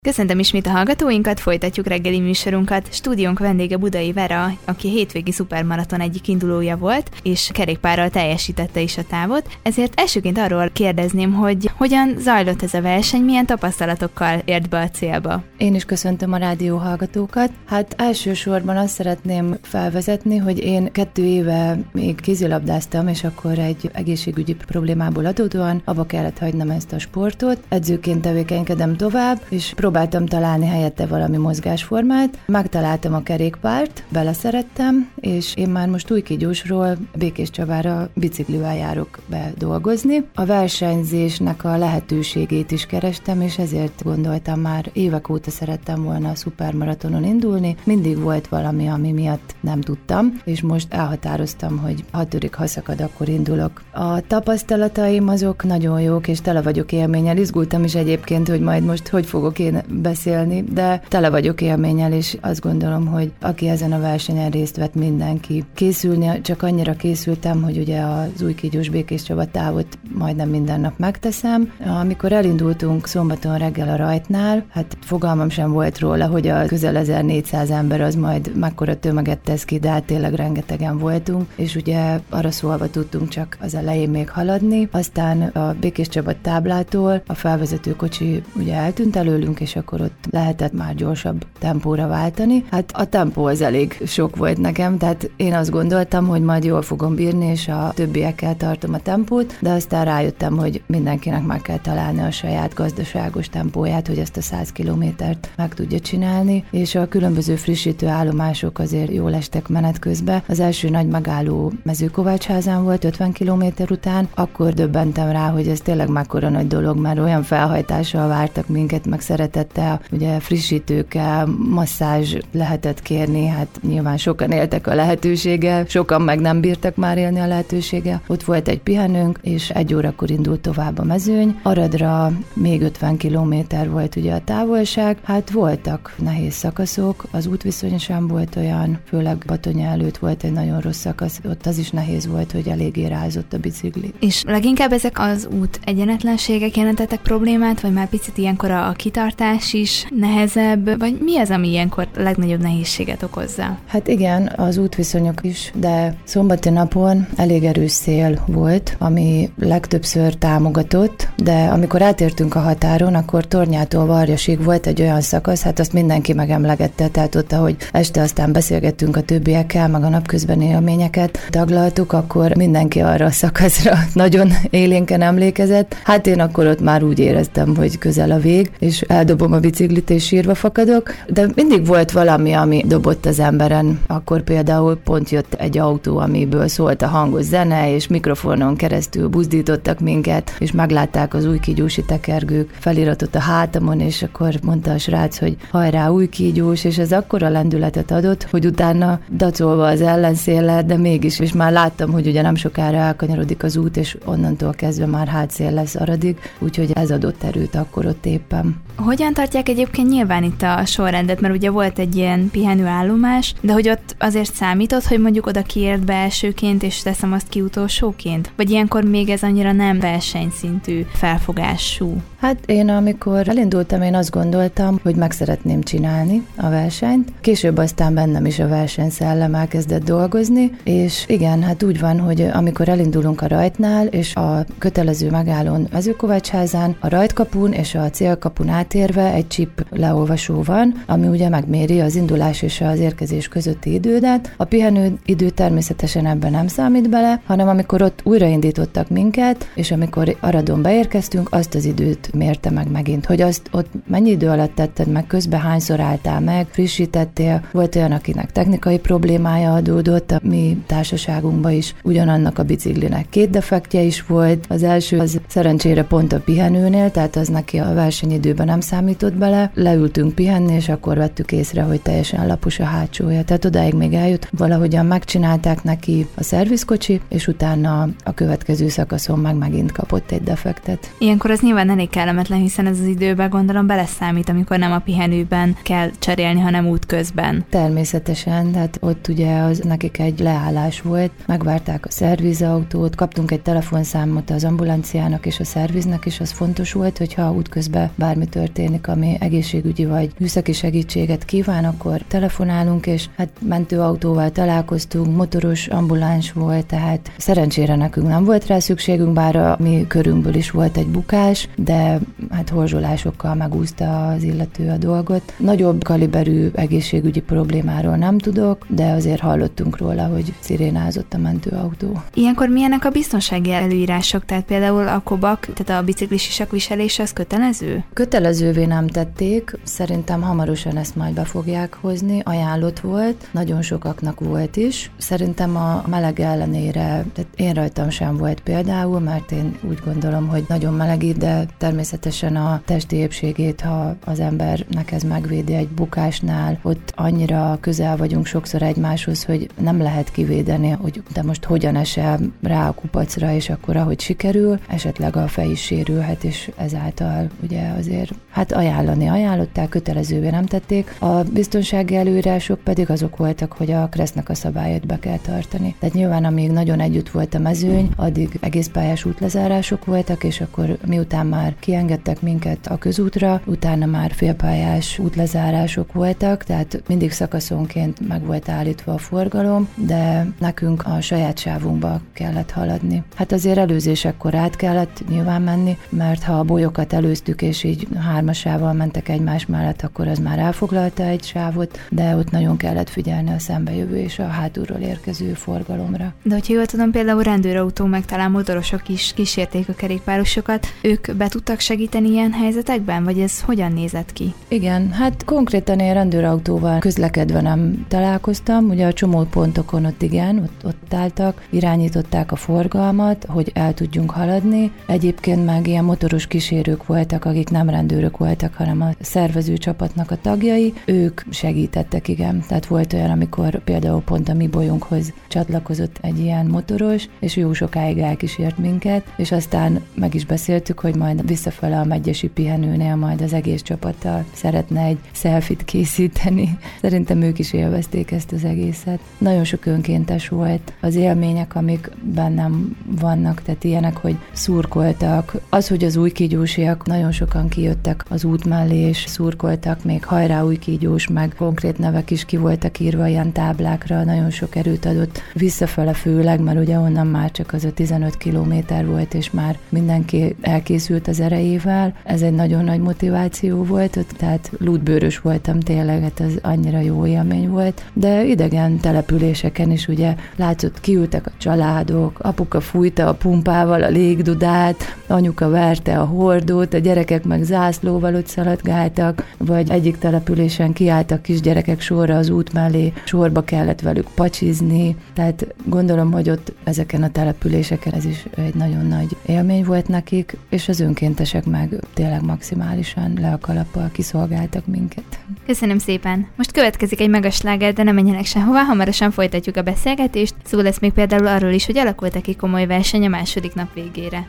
Köszöntöm ismét a hallgatóinkat, folytatjuk reggeli műsorunkat. Stúdiónk vendége Budai Vera, aki a hétvégi szupermaraton egyik indulója volt, és kerékpárral teljesítette is a távot. Ezért elsőként arról kérdezném, hogy hogyan zajlott ez a verseny, milyen tapasztalatokkal ért be a célba. Én is köszöntöm a rádió hallgatókat. Hát elsősorban azt szeretném felvezetni, hogy én 2 éve még kézilabdáztam, és akkor egy egészségügyi problémából adódóan abba kellett hagynom ezt a sportot. Edzőként tevékenykedem tovább, és próbáltam találni helyette valami mozgásformát. Megtaláltam a kerékpárt, beleszerettem, és én már most Újkígyósról Békés Csabára biciklivel járok be dolgozni. A versenyzésnek a lehetőségét is kerestem, és ezért gondoltam, már évek óta szerettem volna a szupermaratonon indulni. Mindig volt valami, ami miatt nem tudtam, és most elhatároztam, hogy ha törik, ha szakad, akkor indulok. A tapasztalataim azok nagyon jók, és tele vagyok élménnyel. Izgultam is egyébként, hogy majd most hogy fogok én beszélni, de tele vagyok élménnyel, és azt gondolom, hogy aki ezen a versenyen részt vett, mindenki. Készülni, csak annyira készültem, hogy ugye az Újkígyós Békés Csaba távot majdnem minden nap megteszem. Amikor elindultunk szombaton reggel a rajtnál, hát fogalmam sem volt róla, hogy a közel 1400 ember az majd mekkora tömeget tesz ki, de hát tényleg rengetegen voltunk, és ugye arra szólva tudtunk csak az elején még haladni. Aztán a Békés Csaba táblától a felvezető kocsi ugye eltűnt előlünk, és akkor ott lehetett már gyorsabb tempóra váltani. Hát a tempó az elég sok volt nekem, tehát én azt gondoltam, hogy majd jól fogom bírni, és a többiekkel tartom a tempót, de aztán rájöttem, hogy mindenkinek meg kell találni a saját gazdaságos tempóját, hogy ezt a 100 kilométert meg tudja csinálni, és a különböző frissítő állomások azért jól estek menet közben. Az első nagy megálló Mezőkovácsházán volt 50 kilométer után, akkor döbbentem rá, hogy ez tényleg mekkora nagy dolog, mert olyan felhajtással vártak minket, meg szeretettel, ugye frissítőkkel, masszázs lehetett kérni, hát nyilván sokan éltek a lehetőséggel, sokan meg nem bírtak már élni a lehetőséggel. Ott volt egy pihenőnk, és 1 órakor indult tovább a mezőny. Aradra még 50 kilométer volt ugye a távolság, hát voltak nehéz szakaszok, az útviszony sem volt olyan, főleg Batonya előtt volt egy nagyon rossz szakasz, ott az is nehéz volt, hogy eléggé rázott a bicikli. És leginkább ezek az út egyenetlenségek jelentettek problémát, vagy már picit ilyenkor a kitartás is nehezebb, vagy mi az, ami ilyenkor a legnagyobb nehézséget okozza? Hát igen, az útviszonyok is, de szombati napon elég erős szél volt, ami legtöbbször támogatott, de amikor átértünk a határon, akkor Tornyától Varjasig volt egy olyan szakasz, hát azt mindenki megemlegette, tehát ott, ahogy este aztán beszélgettünk a többiekkel, meg a napközben élményeket taglaltuk, akkor mindenki arra a szakaszra nagyon élénken emlékezett. Hát én akkor ott már úgy éreztem, hogy közel a vég, és eldobom a biciklit, és sírva fakadok, de mindig volt valami, ami dobott az emberen. Akkor például pont jött egy autó, amiből szólt a hangos zene, és mikrofonon keresztül buzdítottak minket, és meglátták az újkígyósi tekergők feliratot a hátamon, és akkor mondta a srác, hogy hajrá Újkígyós, és ez akkora lendületet adott, hogy utána dacolva az ellenszéllel, de mégis, és már láttam, hogy ugye nem sokára elkanyarodik az út, és onnantól kezdve már hátszél lesz Aradig, úgyhogy ez adott erőt akkor ott éppen. Hogyan tartják egyébként nyilván itt a sorrendet, mert ugye volt egy ilyen pihenőállomás, de hogy ott azért számított, hogy mondjuk oda kiért be elsőként, és teszem azt ki utolsóként? Vagy ilyenkor még ez annyira nem versenyszintű felfogású? Hát én amikor elindultam, én azt gondoltam, hogy meg szeretném csinálni a versenyt. Később aztán bennem is a versenyszellem elkezdett dolgozni, és igen, hát úgy van, hogy amikor elindulunk a rajtnál, és a kötelező megállón Mezőkovácsházán, a rajtkapun és a célkapun átérve egy chip leolvasó van, ami ugye megméri az indulás és az érkezés közötti idődet. A pihenő idő természetesen ebben nem számít bele, hanem amikor ott újraindítottak minket, és amikor Aradon beérkeztünk, azt az időt mérte meg megint, hogy azt ott mennyi idő alatt tetted meg, közben hányszor álltál meg, frissítettél, volt olyan, akinek technikai problémája adódott, a mi társaságunkban is ugyanannak a biciklinek 2 defektje is volt, az első az szerencsére pont a pihenőnél, tehát az neki a versenyidőben nem számított bele, leültünk pihenni, és akkor vettük észre, hogy teljesen lapos a hátsója, tehát odáig még eljött, valahogyan megcsinálták neki a szervizkocsi, és utána a következő szakaszon megint kapott egy defektet. Ilyenkor az nyilván elég kellemetlen, hiszen ez az időben gondolom beleszámít, amikor nem a pihenőben kell cserélni, hanem útközben. Természetesen, tehát ott ugye az nekik egy leállás volt, megvárták a szervizautót, kaptunk egy telefonszámot az ambulanciának és a szerviznek, és az fontos volt, hogyha útközben bármi történik, ami egészségügyi vagy műszaki segítséget kíván, akkor telefonálunk, és hát mentőautóval találkoztunk, motoros ambuláns volt, tehát szerencsére nekünk nem volt rá szükségünk, bár a mi körünkből is volt egy bukás, de hát horzsolásokkal megúszta az illető a dolgot. Nagyobb kaliberű egészségügyi problémáról nem tudok, de azért hallottunk róla, hogy szirénázott a mentőautó. Ilyenkor milyenek a biztonsági előírások? Tehát például a kobak, tehát a biciklis sisak viselése az kötelező? Kötelezővé nem tették, szerintem hamarosan ezt majd be fogják hozni, ajánlott volt, nagyon sokaknak volt is. Szerintem a meleg ellenére, tehát én rajtam sem volt például, mert én úgy gondolom, hogy nagyon melegít, de természetesen a testi épségét, ha az embernek ez megvédi egy bukásnál, ott annyira közel vagyunk sokszor egymáshoz, hogy nem lehet kivédeni, hogy de most hogyan esel rá a kupacra, és akkor ahogy sikerül, esetleg a fej is sérülhet, és ezáltal ugye azért hát ajánlották, kötelezővé nem tették. A biztonsági előírások pedig azok voltak, hogy a Kressznek a szabályait be kell tartani. Tehát nyilván amíg nagyon együtt volt a mezőny, addig egészpályás útlezárások voltak, és akkor miután már kiengedtek minket a közútra, utána már félpályás útlezárások voltak, tehát mindig szakaszonként meg volt állítva a forgalom, de nekünk a saját sávunkba kellett haladni. Hát azért előzésekkor át kellett nyilván menni, mert ha a bolyokat előztük, és így hármasával mentek egymás mellett, akkor az már elfoglalta egy sávot, de ott nagyon kellett figyelni a szembejövő és a hátulról érkező forgalomra. De hogyha jól tudom, például rendőrautó meg talán motorosok is kísérték a kerékpárosokat, ők be tudtak segíteni ilyen helyzetekben, vagy ez hogyan nézett ki? Igen, hát konkrétan én rendőrautóval közlekedve nem találkoztam, ugye a csomópontokon ott igen, ott álltak, irányították a forgalmat, hogy el tudjunk haladni. Egyébként meg ilyen motoros kísérők voltak, akik nem rendőrök voltak, hanem a szervező csapatnak a tagjai, ők segítettek, igen. Tehát volt olyan, amikor például pont a mi bolyunkhoz csatlakozott egy ilyen motoros, és jó sokáig elkísért minket, és aztán meg is beszéltük, hogy majd visszafele a megyesi pihenőnél majd az egész csapattal szeretne egy selfit készíteni. Szerintem ők is élvezték ezt az egészet. Nagyon sok önkéntes volt. Az élmények, amik bennem vannak, tehát ilyenek, hogy szurkoltak. Az, hogy az újkígyósiak nagyon sokan kijöttek az út mellé, és szurkoltak, még hajrá újkígyós, meg konkrét nevek is ki voltak írva ilyen táblákra, nagyon sok erőt adott visszafele főleg, mert ugye onnan már csak az a 15 kilométer volt, és már mindenki elkészült az erejével. Ez egy nagyon nagy motiváció volt, tehát lútbőrös voltam tényleg, hát az annyira jó élmény volt, de idegen településeken is ugye látszott, kiültek a családok, apuka fújta a pumpával a légdudát, anyuka verte a hordót, a gyerekek meg zászlóval ott szaladgáltak, vagy egyik településen kiálltak kisgyerekek sorra az út mellé, sorba kellett velük pacsizni, tehát gondolom, hogy ott ezeken a településeken ez is egy nagyon nagy élmény volt nekik, és az önkéntesek meg tényleg maximálisan le a kalappal kiszolgáltak minket. Köszönöm szépen! Most következik egy magasláger, de nem menjenek sehová, hamarosan folytatjuk a beszélgetést. Szó lesz még például arról is, hogy alakult-e ki komoly verseny a második nap végére.